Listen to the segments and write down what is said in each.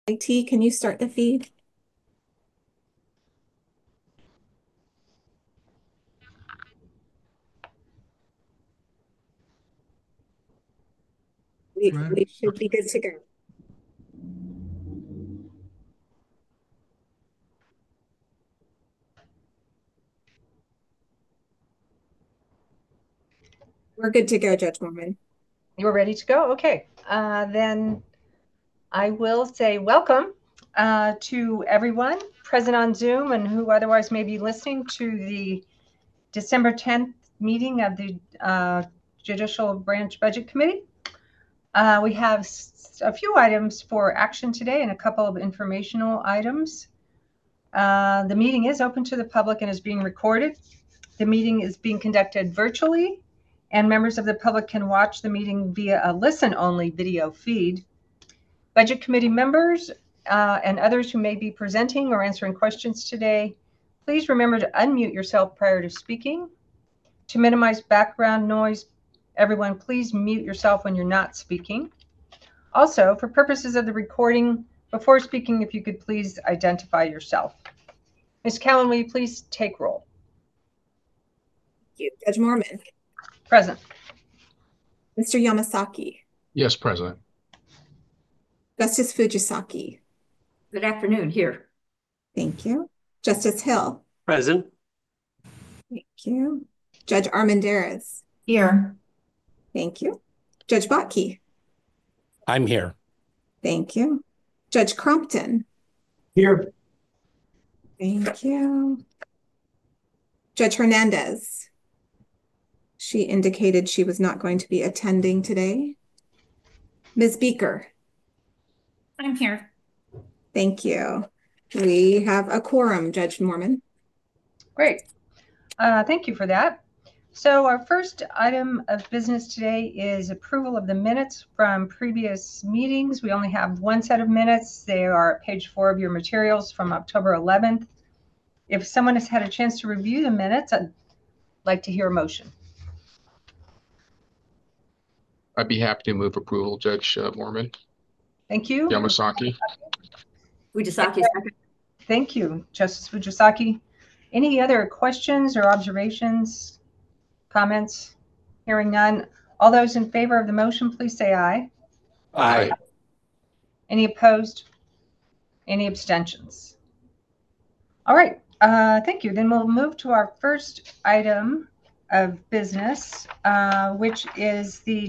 IT, can you start the feed? We should be good to go. We're good to go, Judge Mormon. You're ready to go? Okay. Then I will say welcome to everyone present on Zoom and who otherwise may be listening to the December 10th meeting of the Judicial Branch Budget Committee. We have a few items for action today and a couple of informational items. The meeting is open to the public and is being recorded. The meeting is being conducted virtually, and members of the public can watch the meeting via a listen-only video feed. Budget Committee members and others who may be presenting or answering questions today, please remember to unmute yourself prior to speaking. To minimize background noise, everyone please mute yourself when you're not speaking. Also, for purposes of the recording, before speaking, if you could please identify yourself. Ms. Cowan, will you please take roll? Thank you. Judge Mormon. Present. Mr. Yamasaki. Yes, President. Justice Fujisaki. Good afternoon, here. Thank you. Justice Hill. Present. Thank you. Judge Armendariz. Here. Thank you. Judge Botke. I'm here. Thank you. Judge Crompton. Here. Thank you. Judge Hernandez. She indicated she was not going to be attending today. Ms. Beaker. I'm here. Thank you. We have a quorum, Judge Mormon. Great. Thank you for that. So our first item of business today is approval of the minutes from previous meetings. We only have one set of minutes. They are at page 4 of your materials from October 11th. If someone has had a chance to review the minutes, I'd like to hear a motion. I'd be happy to move approval, Judge Mormon. Thank you. Yamasaki. Fujisaki, second. Thank you, Justice Fujisaki. Any other questions or observations, comments? Hearing none. All those in favor of the motion, please say aye. Aye. Any opposed? Any abstentions? All right. Thank you. Then we'll move to our first item of business, which is the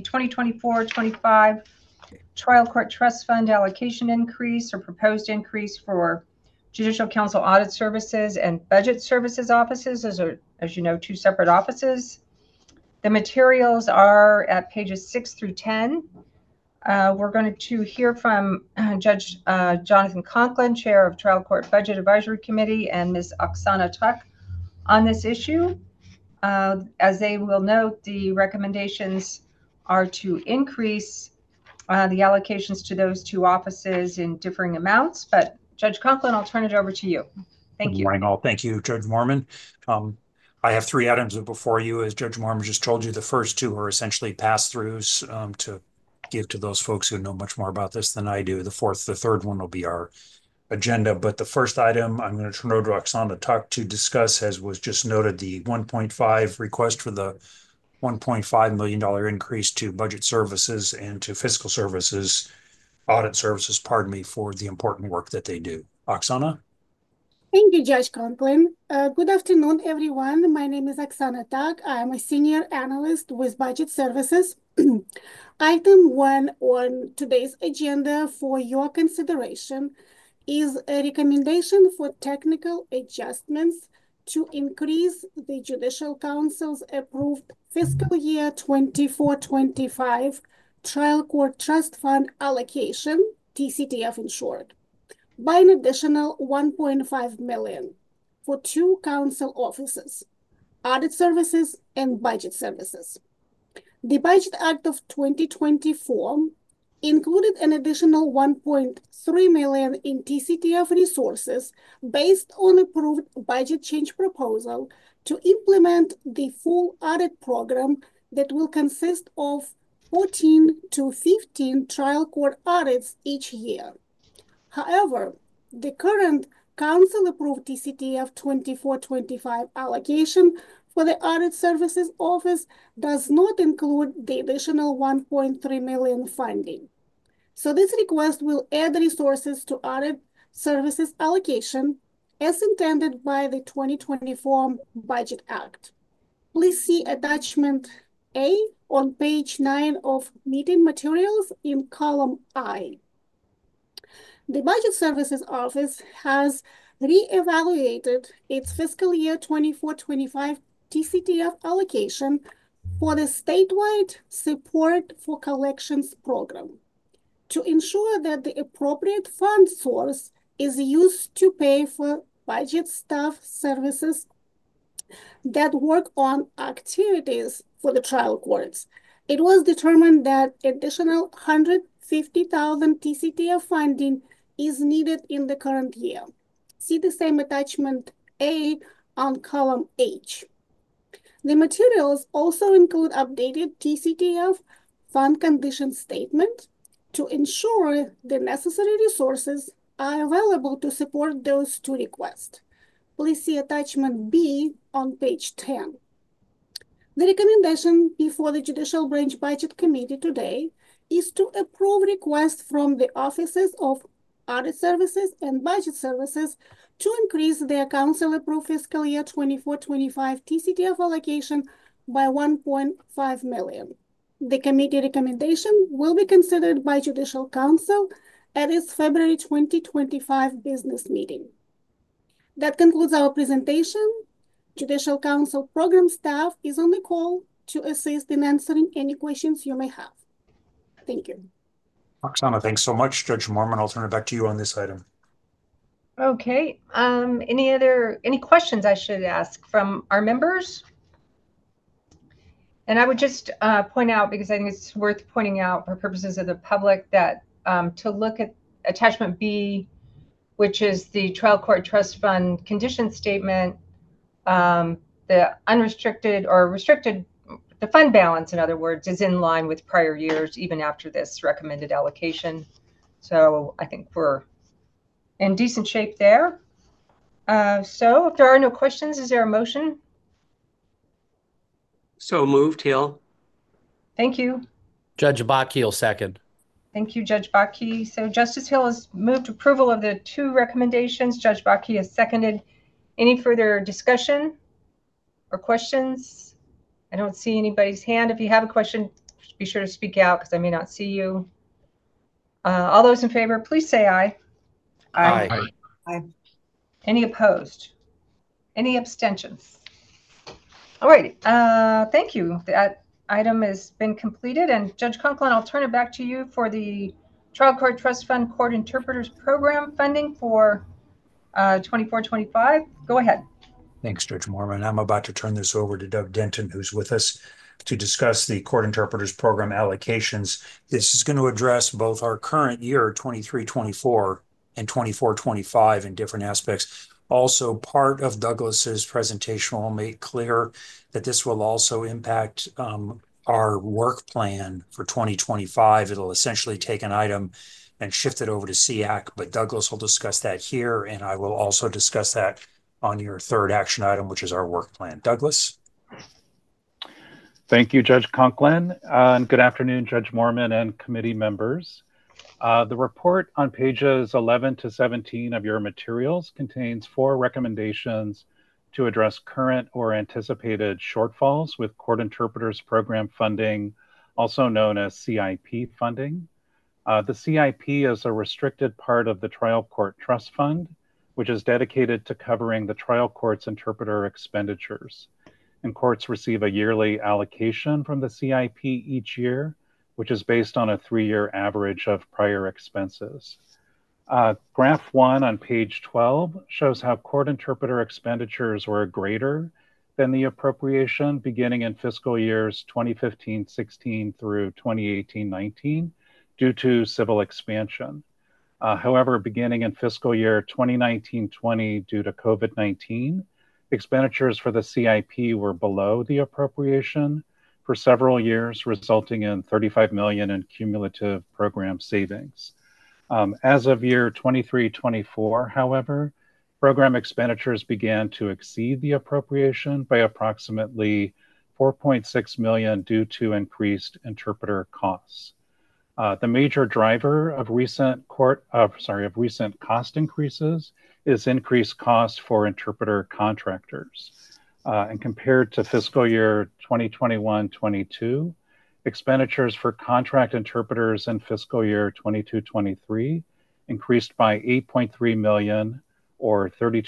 2024-25 Trial Court Trust Fund allocation increase or proposed increase for Judicial Council Audit Services and Budget Services offices. Those are, as you know, two separate offices. The materials are at pages 6 through 10. We're going to hear from Judge Jonathan Conklin, Chair of Trial Court Budget Advisory Committee, and Ms. Oksana Tuck on this issue. As they will note, the recommendations are to increase the allocations to those two offices in differing amounts. But Judge Conklin, I'll turn it over to you. Thank you. Good morning, all. Thank you, Judge Mormon. I have three items before you. As Judge Mormon just told you, the first two are essentially pass-throughs to give to those folks who know much more about this than I do. The third one will be our agenda. But the first item, I'm going to turn over to Oksana Tuck to discuss, as was just noted, the 1.5 request for the $1.5 million increase to budget services and to fiscal services, audit services, pardon me, for the important work that they do. Oksana? Thank you, Judge Conklin. Good afternoon, everyone. My name is Oksana Tuck. I'm a senior analyst with Budget Services. Item 1 on today's agenda for your consideration is a recommendation for technical adjustments to increase the Judicial Council's approved fiscal year 24-25 Trial Court Trust Fund allocation, TCTF in short, by an additional $1.5 million for two council offices, Audit Services and Budget Services. The Budget Act of 2024 included an additional $1.3 million in TCTF resources based on approved budget change proposal to implement the full audit program that will consist of 14 to 15 trial court audits each year. However, the current council-approved TCTF 24-25 allocation for the Audit Services Office does not include the additional 1.3 million funding. So this request will add resources to Audit Services allocation as intended by the 2024 Budget Act. Please see attachment A on page 9 of meeting materials in column I. The Budget Services Office has re-evaluated its fiscal year 24-25 TCTF allocation for the statewide Support for Collections program to ensure that the appropriate fund source is used to pay for budget staff services that work on activities for the trial courts. It was determined that additional 150,000 TCTF funding is needed in the current year. See the same attachment A on column H. The materials also include updated TCTF fund condition statement to ensure the necessary resources are available to support those two requests. Please see attachment B on page 10. The recommendation before the Judicial Branch Budget Committee today is to approve requests from the offices of Audit Services and Budget Services to increase their council-approved fiscal year 24-25 TCTF allocation by 1.5 million. The committee recommendation will be considered by Judicial Council at its February 2025 business meeting. That concludes our presentation. Judicial Council program staff is on the call to assist in answering any questions you may have. Thank you. Oksana, thanks so much. Judge Mormon, I'll turn it back to you on this item. Okay. Any questions I should ask from our members? And I would just point out, because I think it's worth pointing out for purposes of the public, that to look at attachment B, which is the trial court trust fund condition statement, the unrestricted or restricted, the fund balance, in other words, is in line with prior years, even after this recommended allocation. So I think we're in decent shape there. So if there are no questions, is there a motion? So moved, Hill. Thank you. Judge Baki will second. Thank you, Judge Baki. So Justice Hill has moved approval of the two recommendations. Judge Baki has seconded. Any further discussion or questions? I don't see anybody's hand. If you have a question, be sure to speak out because I may not see you. All those in favor, please say aye. Aye. Aye. Any opposed? Any abstentions? All right. Thank you. That item has been completed. And Judge Conklin, I'll turn it back to you for the Trial Court Trust Fund Court Interpreters Program funding for 24-25. Go ahead. Thanks, Judge Mormon. I'm about to turn this over to Doug Denton, who's with us to discuss the Court Interpreters Program allocations. This is going to address both our current year, 23-24, and 24-25 in different aspects. Also, part of Douglas's presentation will make clear that this will also impact our work plan for 2025. It'll essentially take an item and shift it over to SEAC, but Douglas will discuss that here, and I will also discuss that on your third action item, which is our work plan. Douglas? Thank you, Judge Conklin, and good afternoon, Judge Mormon and committee members. The report on pages 11 to 17 of your materials contains 4 recommendations to address current or anticipated shortfalls with Court Interpreters Program funding, also known as CIP funding. The CIP is a restricted part of the Trial Court Trust Fund, which is dedicated to covering the trial court's interpreter expenditures. And courts receive a yearly allocation from the CIP each year, which is based on a 3-year average of prior expenses. Graph 1 on page 12 shows how court interpreter expenditures were greater than the appropriation beginning in fiscal years 2015-16 through 2018-19 due to civil expansion. However, beginning in fiscal year 2019-20 due to COVID-19, expenditures for the CIP were below the appropriation for several years, resulting in $35 million in cumulative program savings. As of year 23-24, however, program expenditures began to exceed the appropriation by approximately $4.6 million due to increased interpreter costs. The major driver of recent cost increases is increased costs for interpreter contractors. And compared to fiscal year 2021-22, expenditures for contract interpreters in fiscal year 22-23 increased by $8.3 million or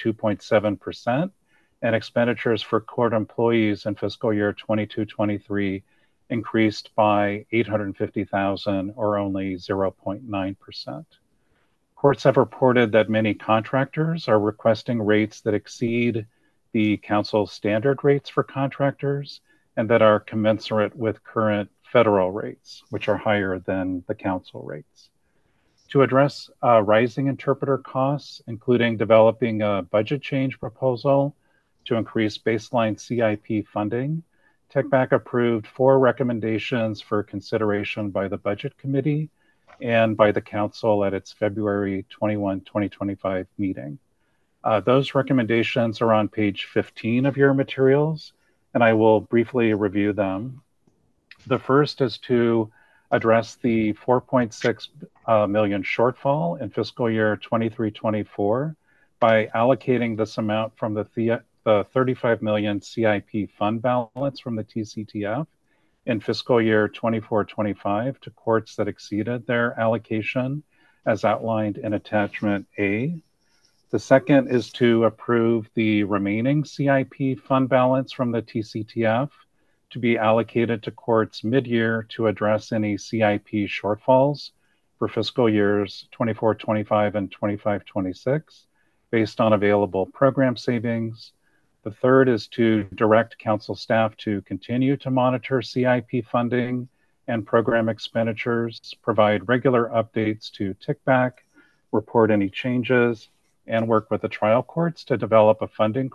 32.7%, and expenditures for court employees in fiscal year 22-23 increased by $850,000 or only 0.9%. Courts have reported that many contractors are requesting rates that exceed the council's standard rates for contractors and that are commensurate with current federal rates, which are higher than the council rates. To address rising interpreter costs, including developing a budget change proposal to increase baseline CIP funding, TCBAC approved 4 recommendations for consideration by the Budget Committee and by the Council at its February 21, 2025 meeting. Those recommendations are on page 15 of your materials, and I will briefly review them. The first is to address the $4.6 million shortfall in fiscal year 23-24 by allocating this amount from the $35 million CIP fund balance from the TCTF in fiscal year 24-25 to courts that exceeded their allocation as outlined in attachment A. The second is to approve the remaining CIP fund balance from the TCTF to be allocated to courts mid-year to address any CIP shortfalls for fiscal years 24-25 and 25-26 based on available program savings. The third is to direct council staff to continue to monitor CIP funding and program expenditures, provide regular updates to TCBAC, report any changes, and work with the trial courts to develop a funding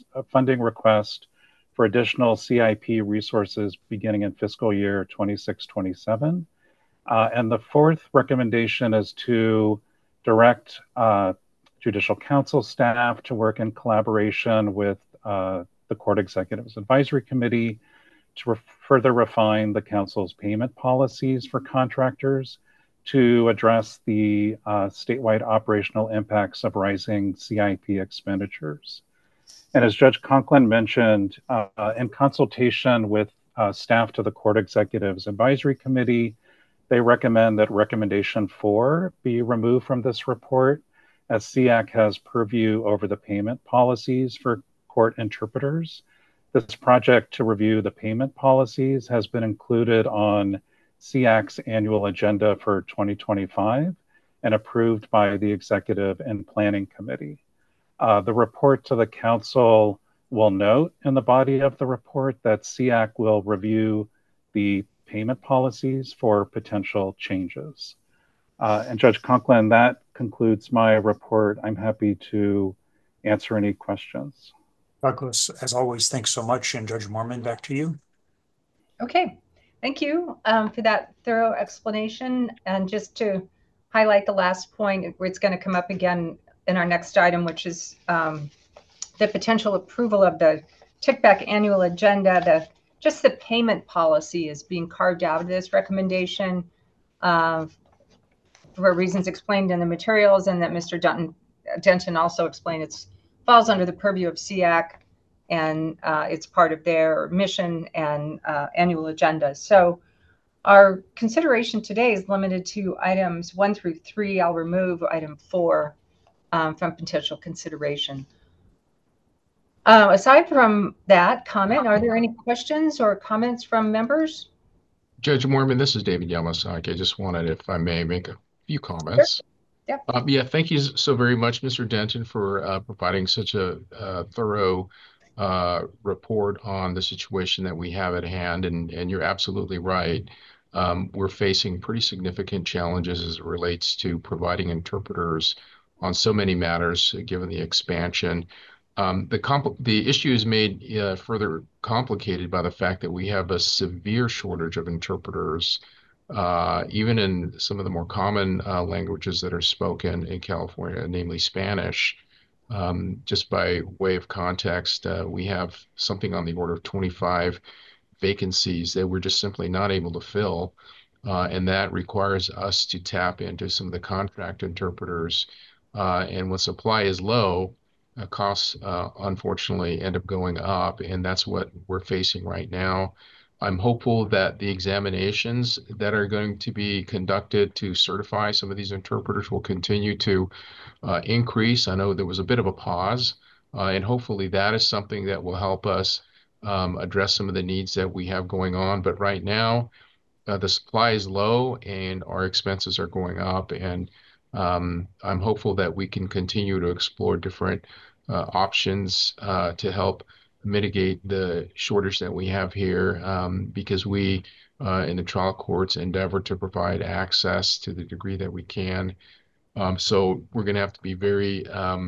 request for additional CIP resources beginning in fiscal year 26-27. And the fourth recommendation is to direct Judicial Council staff to work in collaboration with the Court Executives Advisory Committee to further refine the Council's payment policies for contractors to address the statewide operational impacts of rising CIP expenditures. And as Judge Conklin mentioned, in consultation with staff to the Court Executives Advisory Committee, they recommend that recommendation 4 be removed from this report, as SEAC has purview over the payment policies for court interpreters. This project to review the payment policies has been included on SEAC's annual agenda for 2025 and approved by the Executive and Planning Committee. The report to the Council will note in the body of the report that SEAC will review the payment policies for potential changes. And Judge Conklin, that concludes my report. I'm happy to answer any questions. Douglas, as always, thanks so much. And Judge Moorman, back to you. Okay, thank you for that thorough explanation. And just to highlight the last point, where it's going to come up again in our next item, which is the potential approval of the TCBAC annual agenda. Just the payment policy is being carved out of this recommendation for reasons explained in the materials, and that Mr. Denton also explained it falls under the purview of SEAC, and it's part of their mission and annual agenda. So our consideration today is limited to items 1 through 3. I'll remove item 4 from potential consideration. Aside from that comment, are there any questions or comments from members? Judge Moorman, this is David Yamasaki. I just wanted, if I may, make a few comments. Sure. Yeah, thank you so very much, Mr. Denton, for providing such a thorough report on the situation that we have at hand. And you're absolutely right. We're facing pretty significant challenges as it relates to providing interpreters on so many matters, given the expansion. The issue is made further complicated by the fact that we have a severe shortage of interpreters even in some of the more common languages that are spoken in California, namely Spanish. Just by way of context, we have something on the order of 25 vacancies that we're just simply not able to fill. And that requires us to tap into some of the contract interpreters. And when supply is low, costs unfortunately end up going up, and that's what we're facing right now. I'm hopeful that the examinations that are going to be conducted to certify some of these interpreters will continue to increase. I know there was a bit of a pause, and hopefully that is something that will help us address some of the needs that we have going on. But right now, the supply is low and our expenses are going up. And I'm hopeful that we can continue to explore different options to help mitigate the shortage that we have here, because we in the trial courts endeavor to provide access to the degree that we can. So we're going to have to be very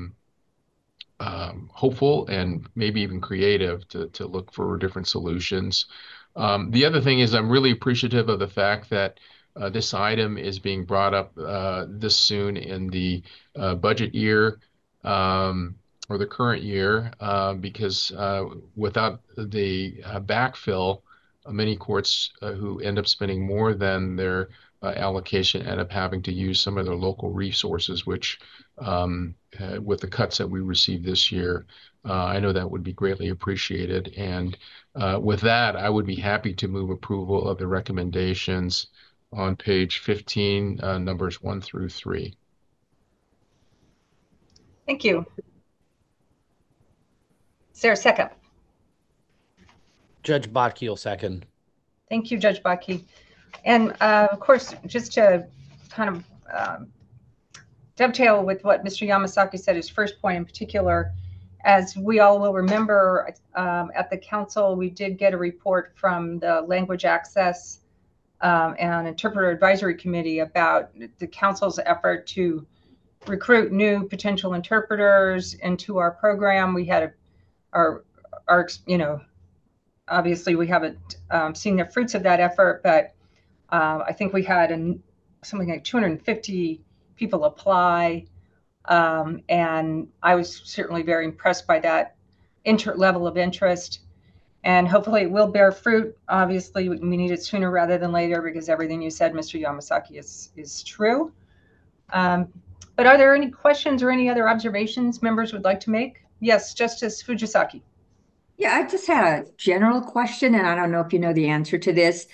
hopeful and maybe even creative to look for different solutions. The other thing is I'm really appreciative of the fact that this item is being brought up this soon in the budget year, or the current year, because without the backfill, many courts who end up spending more than their allocation end up having to use some of their local resources, which with the cuts that we received this year, I know that would be greatly appreciated. And with that, I would be happy to move approval of the recommendations on page 15, numbers 1 through 3. Thank you. Is there a second? Judge Botkiel, second. Thank you, Judge Bakke. And of course, just to kind of dovetail with what Mr. Yamasaki said, his first point in particular, as we all will remember, at the council, we did get a report from the Language Access and Interpreter Advisory Committee about the council's effort to recruit new potential interpreters into our program. We had obviously we haven't seen the fruits of that effort, but I think we had something like 250 people apply. And I was certainly very impressed by that level of interest. And hopefully it will bear fruit. Obviously, we need it sooner rather than later, because everything you said, Mr. Yamasaki, is true. But are there any questions or any other observations members would like to make? Yes, Justice Fujisaki. Yeah, I just had a general question, and I don't know if you know the answer to this.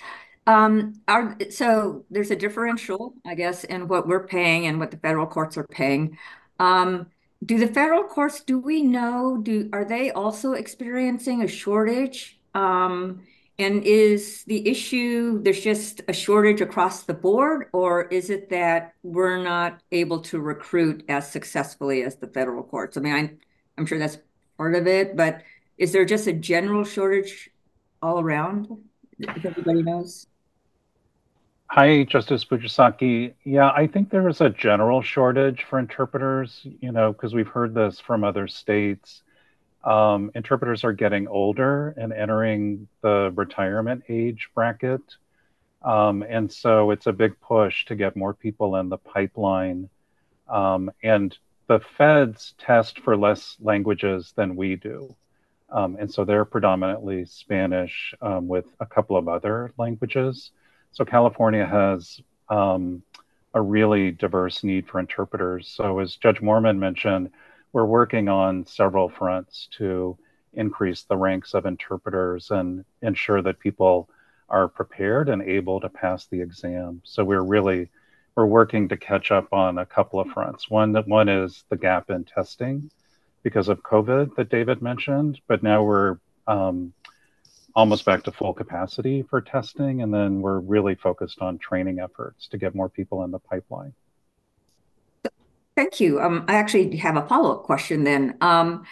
So there's a differential, I guess, in what we're paying and what the federal courts are paying. Do the federal courts, do we know, are they also experiencing a shortage? And is the issue, there's just a shortage across the board, or is it that we're not able to recruit as successfully as the federal courts? I mean, I'm sure that's part of it, but is there just a general shortage all around, if everybody knows? Hi, Justice Fujisaki. Yeah, I think there is a general shortage for interpreters, because we've heard this from other states. Interpreters are getting older and entering the retirement age bracket. And so it's a big push to get more people in the pipeline. And the feds test for less languages than we do. And so they're predominantly Spanish with a couple of other languages. So California has a really diverse need for interpreters. So as Judge Moorman mentioned, we're working on several fronts to increase the ranks of interpreters and ensure that people are prepared and able to pass the exam. So we're working to catch up on a couple of fronts. One is the gap in testing because of COVID that David mentioned, but now we're almost back to full capacity for testing. And then we're really focused on training efforts to get more people in the pipeline. Thank you. I actually have a follow-up question then. Are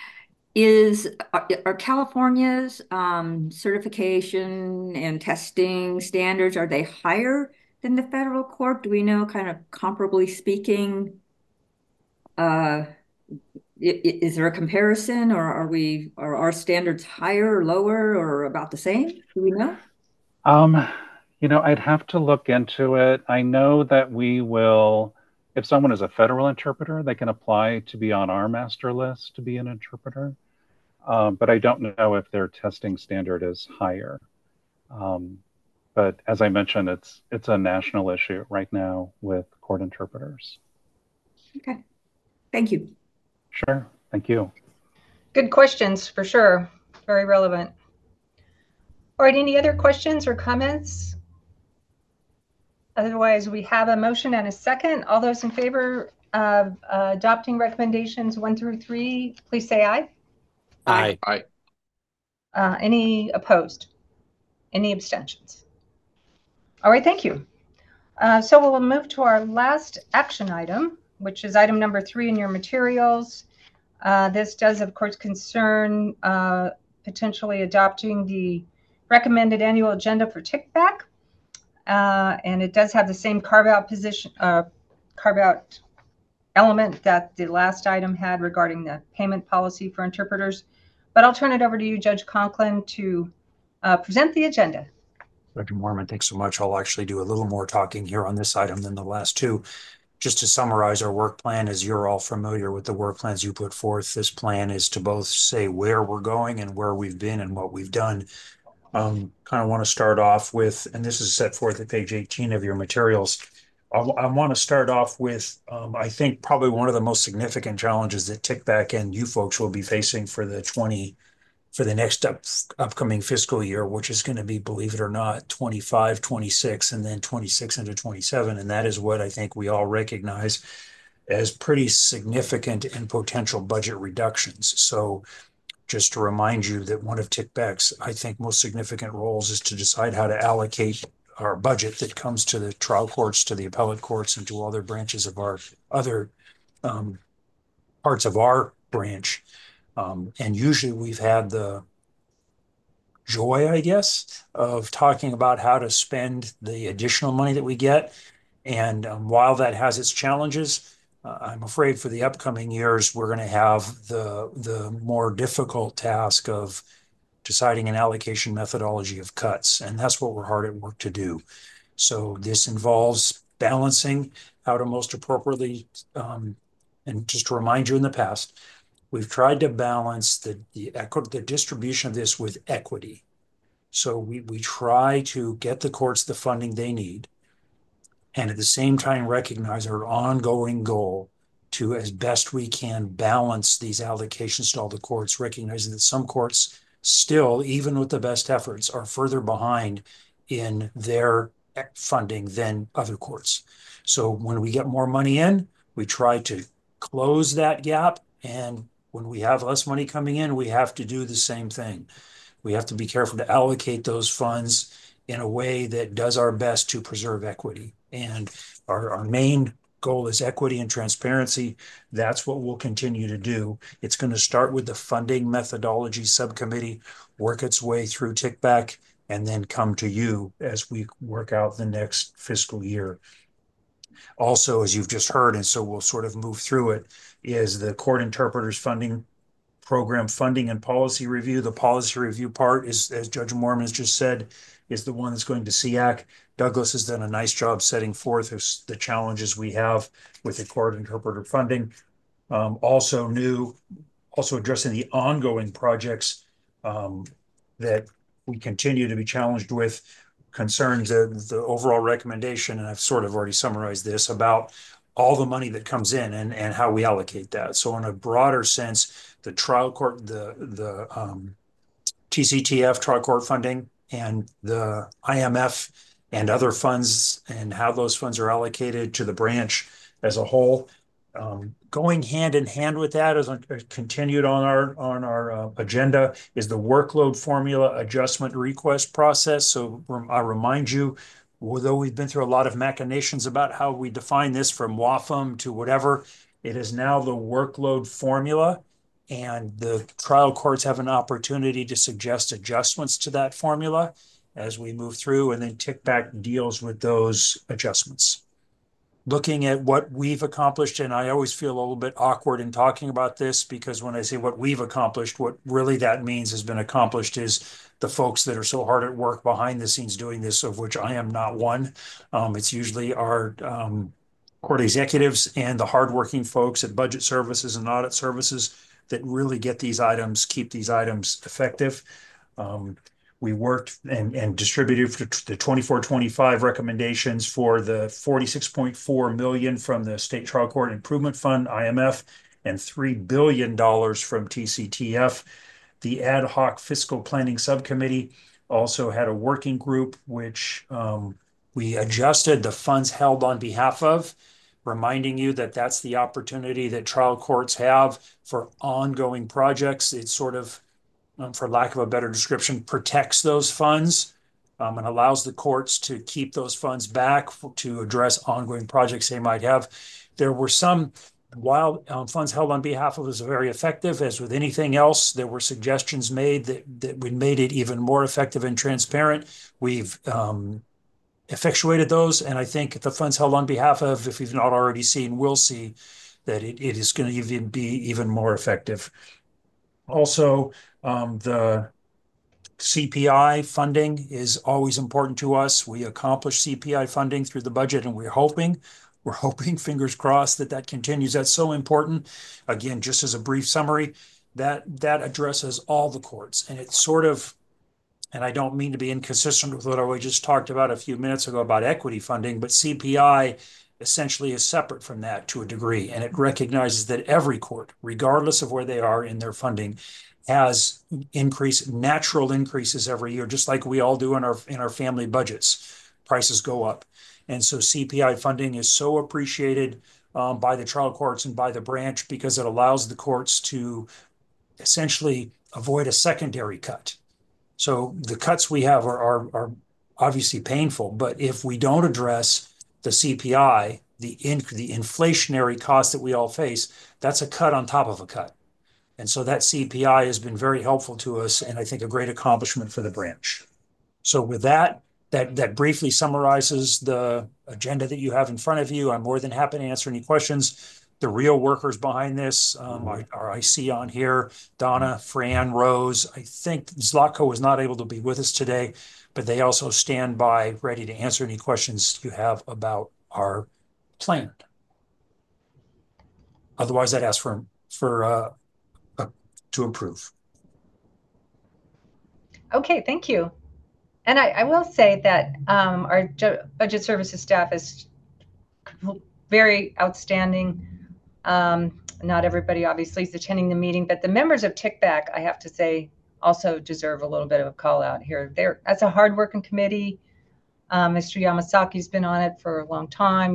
California's certification and testing standards, are they higher than the federal court? Do we know, kind of comparably speaking, is there a comparison, or are our standards higher or lower or about the same? Do we know? I'd have to look into it. I know that we will, if someone is a federal interpreter, they can apply to be on our master list to be an interpreter. But I don't know if their testing standard is higher. But as I mentioned, it's a national issue right now with court interpreters. Okay, thank you. Sure, thank you. Good questions for sure. Very relevant. All right, any other questions or comments? Otherwise, we have a motion and a second. All those in favor of adopting recommendations 1 through 3, please say aye. Aye. Aye. Any opposed? Any abstentions? All right, thank you. So we'll move to our last action item, which is item number 3 in your materials. This does, of course, concern potentially adopting the recommended annual agenda for TICBAC. And it does have the same carve-out element that the last item had regarding the payment policy for interpreters. But I'll turn it over to you, Judge Conklin, to present the agenda. Dr. Moorman, thanks so much. I'll actually do a little more talking here on this item than the last two. Just to summarize our work plan, as you're all familiar with the work plans you put forth, this plan is to both say where we're going and where we've been and what we've done. Kind of want to start off with, and this is set forth at page 18 of your materials. I want to start off with, I think, probably one of the most significant challenges that TICBAC and you folks will be facing for the next upcoming fiscal year, which is going to be, believe it or not, 25, 26, and then 26 into 27. And that is what I think we all recognize as pretty significant and potential budget reductions. So just to remind you that one of TICBAC's, I think, most significant roles is to decide how to allocate our budget that comes to the trial courts, to the appellate courts, and to other branches of our other parts of our branch. And usually we've had the joy, I guess, of talking about how to spend the additional money that we get. And while that has its challenges, I'm afraid for the upcoming years, we're going to have the more difficult task of deciding an allocation methodology of cuts. And that's what we're hard at work to do. So this involves balancing how to most appropriately, and just to remind you, in the past, we've tried to balance the distribution of this with equity. So we try to get the courts the funding they need, and at the same time recognize our ongoing goal to, as best we can, balance these allocations to all the courts, recognizing that some courts still, even with the best efforts, are further behind in their funding than other courts. So when we get more money in, we try to close that gap, and when we have less money coming in, we have to do the same thing. We have to be careful to allocate those funds in a way that does our best to preserve equity. And our main goal is equity and transparency. That's what we'll continue to do. It's going to start with the funding methodology subcommittee, work its way through TICBAC, and then come to you as we work out the next fiscal year. Also, as you've just heard, and so we'll sort of move through it, is the court interpreters funding program funding and policy review. The policy review part is, as Judge Moorman has just said, is the one that's going to SEAC. Douglas has done a nice job setting forth the challenges we have with the court interpreter funding. Also addressing the ongoing projects that we continue to be challenged with, concerns the overall recommendation, and I've sort of already summarized this, about all the money that comes in and how we allocate that. So in a broader sense, the trial court, the TCTF trial court funding, and the IMF and other funds, and how those funds are allocated to the branch as a whole. Going hand in hand with that, as continued on our agenda, is the workload formula adjustment request process. So I remind you, although we've been through a lot of machinations about how we define this, from WAFM to whatever, it is now the workload formula, and the trial courts have an opportunity to suggest adjustments to that formula as we move through, and then TICBAC deals with those adjustments. looking at what we've accomplished, and I always feel a little bit awkward in talking about this because when I say what we've accomplished, what really that means has been accomplished is the folks that are so hard at work behind the scenes doing this, of which I am not one. It's usually our court executives and the hardworking folks at budget services and audit services that really get these items, keep these items effective. We worked and distributed the 24-25 recommendations for the $46.4 million from the State Trial Court Improvement Fund, IMF, and $3 billion from TCTF. The Ad Hoc Fiscal Planning Subcommittee also had a working group, which we adjusted the funds held on behalf of, reminding you that that's the opportunity that trial courts have for ongoing projects. It's sort of, for lack of a better description, protects those funds and allows the courts to keep those funds back to address ongoing projects they might have. There were some, while funds held on behalf of us are very effective, as with anything else, there were suggestions made that we made it even more effective and transparent. We've effectuated those, and I think the funds held on behalf of, if you've not already seen, will see that it is going to be even more effective. Also, the CPI funding is always important to us. We accomplished CPI funding through the budget, and we're hoping, fingers crossed, that continues. That's so important. Again, just as a brief summary, that addresses all the courts, and it's sort of, and I don't mean to be inconsistent with what I just talked about a few minutes ago about equity funding, but CPI essentially is separate from that to a degree, and it recognizes that every court, regardless of where they are in their funding, has natural increases every year, just like we all do in our family budgets. Prices go up, and so CPI funding is so appreciated by the trial courts and by the branch because it allows the courts to essentially avoid a secondary cut. So the cuts we have are obviously painful, but if we don't address the CPI, the inflationary cost that we all face, that's a cut on top of a cut. And so that CPI has been very helpful to us, and I think a great accomplishment for the branch. So with that briefly summarizes the agenda that you have in front of you. I'm more than happy to answer any questions. The real workers behind this I see on here, Donna, Fran, Rose. I think Zlatko was not able to be with us today, but they also stand by ready to answer any questions you have about our plan. Otherwise, I'd ask to approve. Okay, thank you. And I will say that our budget services staff is very outstanding. Not everybody obviously is attending the meeting, but the members of TICBAC, I have to say, also deserve a little bit of a call out here. That's a hardworking committee. Mr. Yamasaki's been on it for a long time.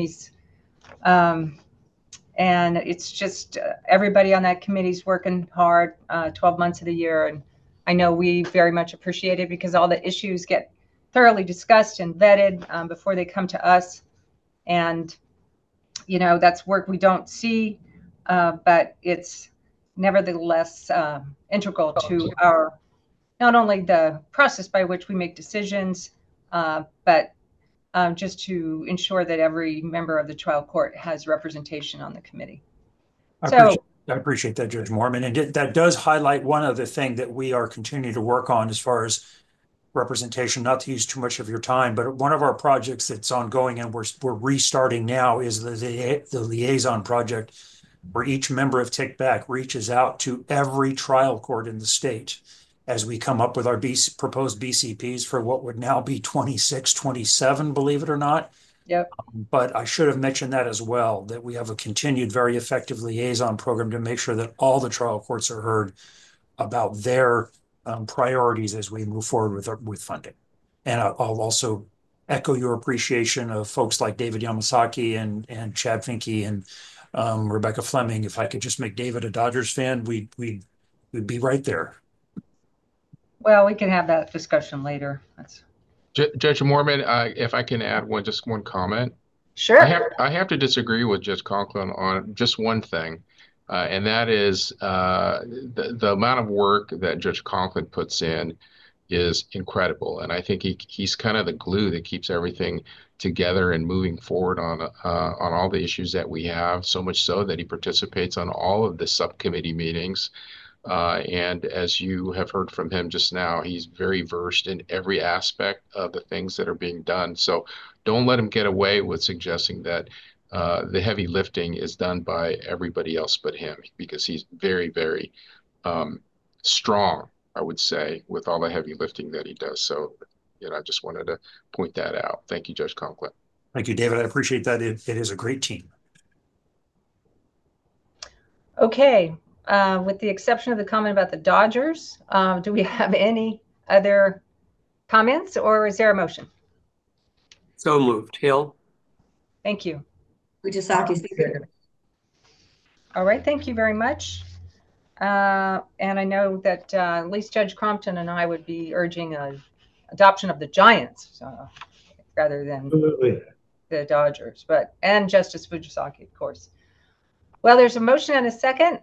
And it's just everybody on that committee's working hard 12 months of the year. And I know we very much appreciate it because all the issues get thoroughly discussed and vetted before they come to us. And, you know, that's work we don't see, but it's nevertheless integral to our, not only the process by which we make decisions, but just to ensure that every member of the trial court has representation on the committee. I appreciate that, Judge Moorman. And that does highlight one other thing that we are continuing to work on as far as representation, not to use too much of your time, but one of our projects that's ongoing and we're restarting now is the liaison project, where each member of TICBAC reaches out to every trial court in the state as we come up with our proposed BCPs for what would now be 26, 27, believe it or not. Yep. But I should have mentioned that as well, that we have a continued very effective liaison program to make sure that all the trial courts are heard about their priorities as we move forward with funding. And I'll also echo your appreciation of folks like David Yamasaki and Chad Finke and Rebecca Fleming. If I could just make David a Dodgers fan, we'd be right there. Well, we can have that discussion later. Judge Moorman, if I can add just one comment. Sure. I have to disagree with Judge Conklin on just one thing, and that is the amount of work that Judge Conklin puts in is incredible. And I think he's kind of the glue that keeps everything together and moving forward on all the issues that we have, so much so that he participates on all of the subcommittee meetings. And as you have heard from him just now, he's very versed in every aspect of the things that are being done. So don't let him get away with suggesting that the heavy lifting is done by everybody else but him, because he's very, very strong, I would say, with all the heavy lifting that he does. So, I just wanted to point that out. Thank you, Judge Conklin. Thank you, David. I appreciate that. It is a great team. Okay. With the exception of the comment about the Dodgers, do we have any other comments, or is there a motion? So moved. Hill. Thank you. Fujisaki, second. All right. Thank you very much. And I know that at least Judge Crompton and I would be urging adoption of the Giants rather than the Dodgers, and Justice Fujisaki, of course. Well, there's a motion and a second.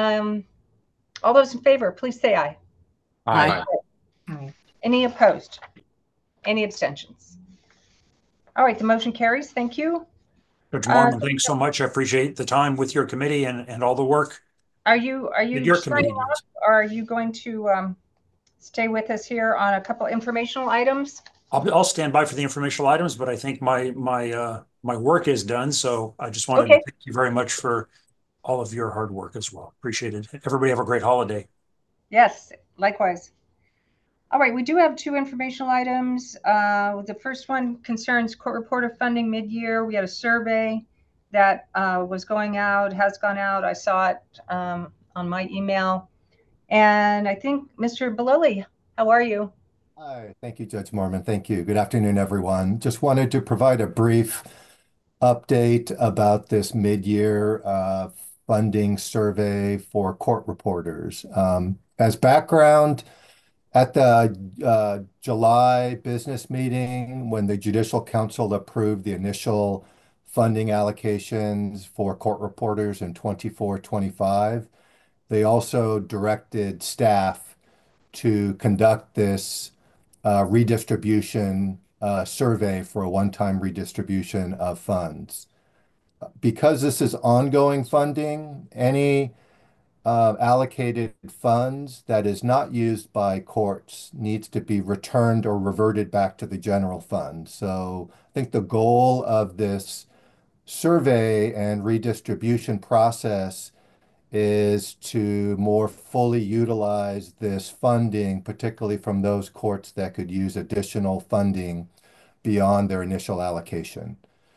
All those in favor, please say aye. Aye. Aye. Any opposed? Any abstentions? All right, the motion carries. Thank you. Judge Mormon, thanks so much. I appreciate the time with your committee and all the work. Are you signing off, or are you going to stay with us here on a couple informational items? I'll stand by for the informational items, but I think my work is done. So I just wanted to thank you very much for all of your hard work as well. Appreciate it. Everybody have a great holiday. Yes, likewise. All right, we do have two informational items. The first one concerns court report of funding mid-year. We had a survey that was going out, has gone out. I saw it on my email. And I think Mr. Bololi, how are you? Hi, thank you, Judge Mormon. Thank you. Good afternoon, everyone. Just wanted to provide a brief update about this mid-year funding survey for court reporters. As background, at the July business meeting, when the Judicial Council approved the initial funding allocations for court reporters in 24-25, they also directed staff to conduct this redistribution survey for a one-time redistribution of funds. Because this is ongoing funding, any allocated funds that is not used by courts needs to be returned or reverted back to the general fund. So I think the goal of this survey and redistribution process is to more fully utilize this funding, particularly from those courts that could use additional funding beyond their initial allocation.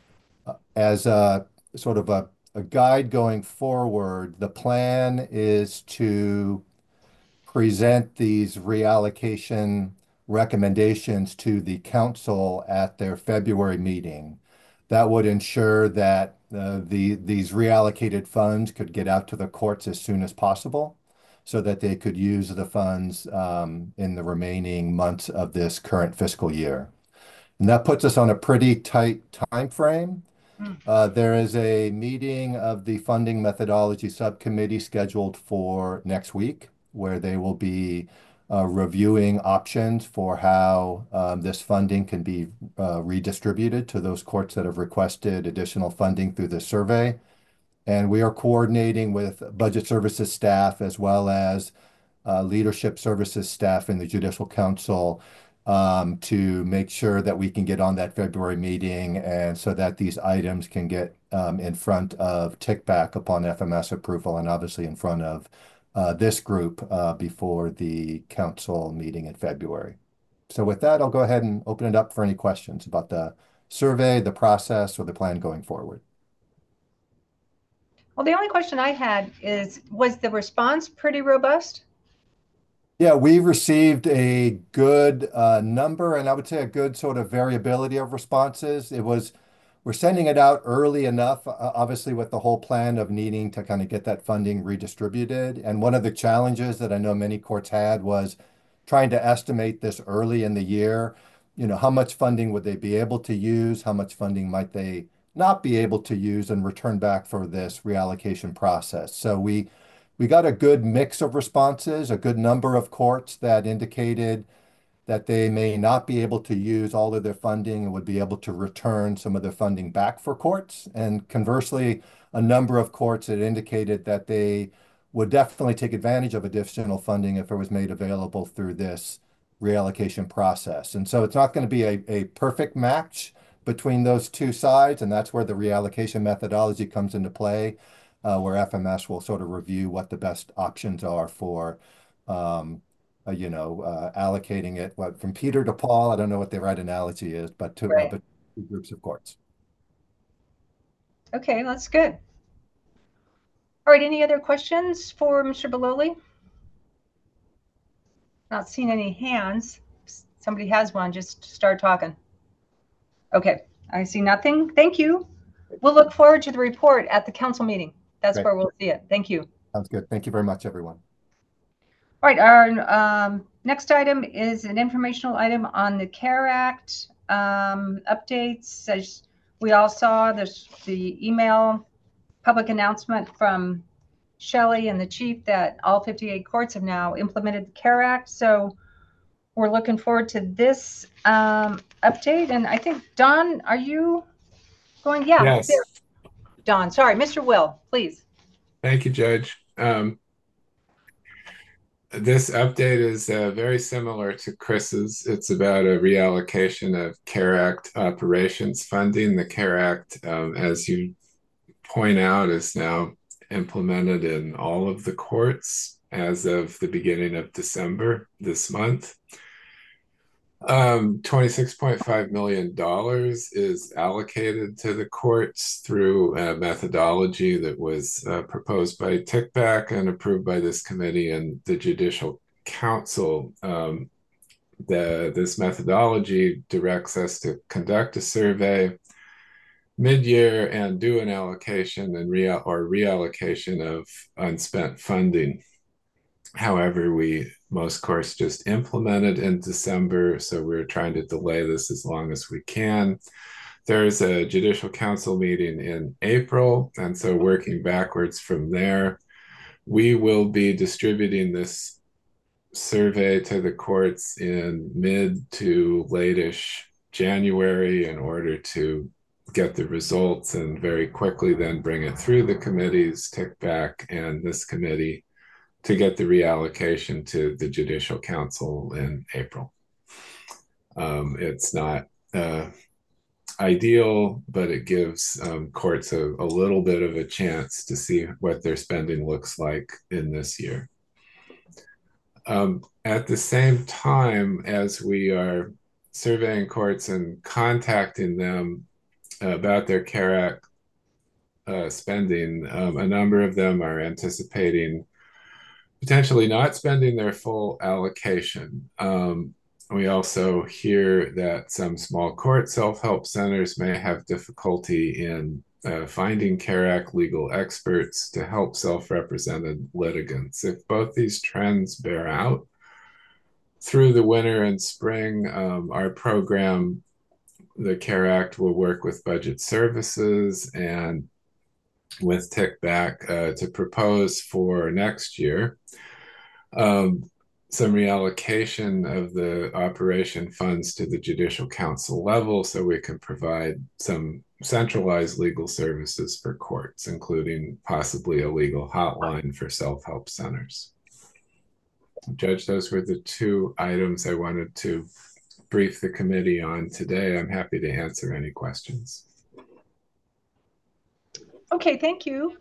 As a sort of a guide going forward, the plan is to present these reallocation recommendations to the council at their February meeting. That would ensure that these reallocated funds could get out to the courts as soon as possible so that they could use the funds in the remaining months of this current fiscal year. And that puts us on a pretty tight time frame. There is a meeting of the Funding Methodology Subcommittee scheduled for next week, where they will be reviewing options for how this funding can be redistributed to those courts that have requested additional funding through the survey. And we are coordinating with Budget Services staff as well as Leadership Services staff in the Judicial Council to make sure that we can get on that February meeting, and so that these items can get in front of TICBAC upon FMS approval, and obviously in front of this group before the council meeting in February. So with that, I'll go ahead and open it up for any questions about the survey, the process, or the plan going forward. Well, the only question I had is, was the response pretty robust? Yeah, we received a good number, and I would say a good sort of variability of responses. We're sending it out early enough, obviously with the whole plan of needing to kind of get that funding redistributed. And one of the challenges that I know many courts had was trying to estimate this early in the year. How much funding would they be able to use? How much funding might they not be able to use and return back for this reallocation process? So we got a good mix of responses, a good number of courts that indicated that they may not be able to use all of their funding and would be able to return some of their funding back for courts. And conversely, a number of courts had indicated that they would definitely take advantage of additional funding if it was made available through this reallocation process. And so it's not going to be a perfect match between those two sides, and that's where the reallocation methodology comes into play, where FMS will sort of review what the best options are for allocating it from Peter to Paul. I don't know what the right analogy is, but to Right. but two groups of courts. Okay, that's good. All right, any other questions for Mr. Bololi? Not seeing any hands. Somebody has one, just start talking. Okay, I see nothing. Thank you. We'll look forward to the report at the council meeting. That's Great. where we'll see it. Thank you. Sounds good. Thank you very much, everyone. All right, our next item is an informational item on the CARE Act updates. As we all saw, there's the email public announcement from Shelley and the chief that all 58 courts have now implemented the CARE Act. So we're looking forward to this update. And I think, Don, are you going? Yeah, Yes. there. Don, sorry, Mr. Will, please. Thank you, Judge. This update is very similar to Chris's. It's about a reallocation of CARE Act operations funding. The CARE Act, as you point out, is now implemented in all of the courts as of the beginning of December this month. $26.5 million is allocated to the courts through a methodology that was proposed by TICBAC and approved by this committee and the Judicial Council. This methodology directs us to conduct a survey mid-year and do an allocation and reallocation of unspent funding. However, most courts just implemented in December, so we're trying to delay this as long as we can. There's a Judicial Council meeting in April, and so working backwards from there, we will be distributing this survey to the courts in mid to late-ish January in order to get the results and very quickly then bring it through the committees, TICBAC and this committee, to get the reallocation to the Judicial Council in April. It's not ideal, but it gives courts a little bit of a chance to see what their spending looks like in this year. At the same time, as we are surveying courts and contacting them about their CARE Act spending, a number of them are anticipating potentially not spending their full allocation. We also hear that some small court self-help centers may have difficulty in finding CARE Act legal experts to help self-represented litigants. If both these trends bear out through the winter and spring, our program, the CARE Act, will work with Budget Services and with TICBAC to propose for next year some reallocation of the operation funds to the Judicial Council level so we can provide some centralized legal services for courts, including possibly a legal hotline for self-help centers. Judge, those were the two items I wanted to brief the committee on today. I'm happy to answer any questions. Okay, thank you.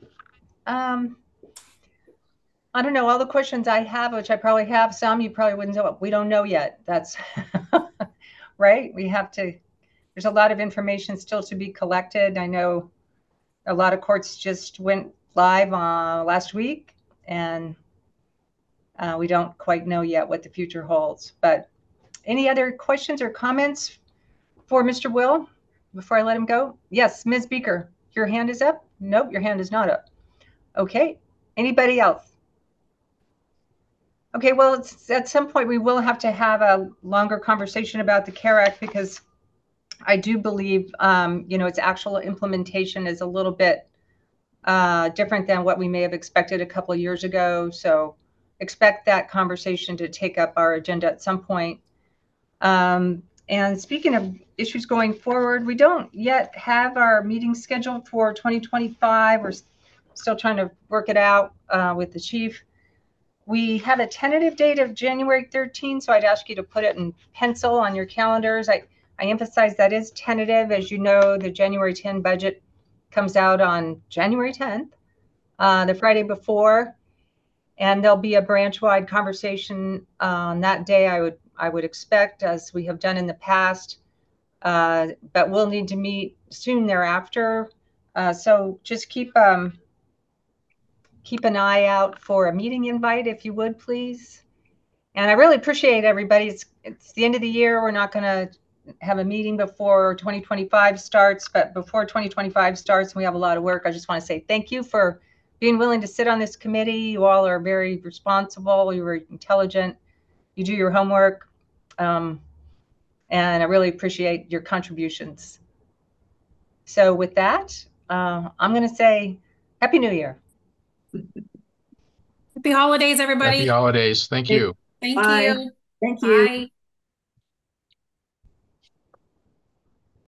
I don't know, all the questions I have, which I probably have some, you probably wouldn't know. We don't know yet. That's right. We have to, there's a lot of information still to be collected. I know a lot of courts just went live last week, and we don't quite know yet what the future holds. But any other questions or comments for Mr. Will before I let him go? Yes, Ms. Beaker, your hand is up? Nope, your hand is not up. Okay, anybody else? Okay, well, at some point we will have to have a longer conversation about the CARE Act, because I do believe, its actual implementation is a little bit different than what we may have expected a couple of years ago. So expect that conversation to take up our agenda at some point. And speaking of issues going forward, we don't yet have our meeting scheduled for 2025. We're still trying to work it out with the chief. We have a tentative date of January 13, so I'd ask you to put it in pencil on your calendars. I emphasize that is tentative. As you know, the January 10 budget comes out on January 10th, the Friday before, and there'll be a branch-wide conversation on that day, I would expect, as we have done in the past, but we'll need to meet soon thereafter. So just keep an eye out for a meeting invite, if you would, please. And I really appreciate everybody. It's the end of the year. We're not going to have a meeting before 2025 starts, but before 2025 starts, we have a lot of work. I just want to say thank you for being willing to sit on this committee. You all are very responsible. You were intelligent. You do your homework. And I really appreciate your contributions. So with that, I'm going to say Happy New Year. Happy holidays, everybody. Happy holidays. Thank you. Thank Bye. you. Thank you. Bye.